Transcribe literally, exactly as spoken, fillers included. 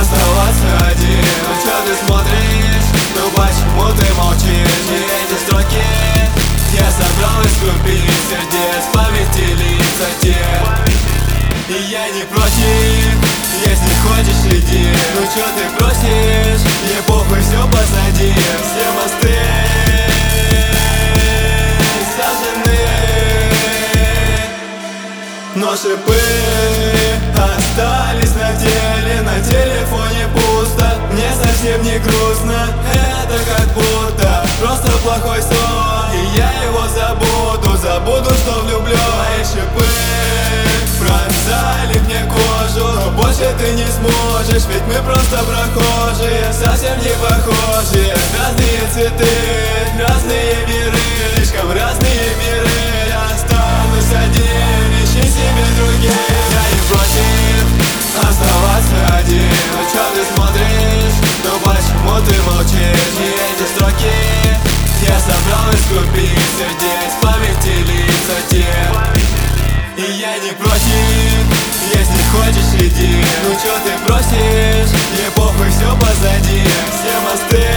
оставаться один. Ну чё ты смотришь? Ну почему ты молчишь? И эти строки я собрал из купить сердец, памяти лица те. И я не против, если хочешь иди. Ну чё ты просишь? Мне похуй, всё позади. Все мосты сожжены, но шипы остались на теле. На телефоне пусто, мне совсем не грустно. Это как будто просто плохой сон, и я его забуду. Забуду, что влюблен. Мои шипы пронзали мне кожу, но больше ты не сможешь, ведь мы просто прохожие, совсем не похожи. Разные цветы, разные миры, слишком разные миры. Я останусь один, ищи себе других. Я не против оставаться один. Ну чё ты смотришь? Ну почему ты молчишь? И эти строки я собрал из купить сердец, памяти лица те. И я не против, если хочешь иди. Ну чё ты просишь? Мне похуй, всё позади. Все мосты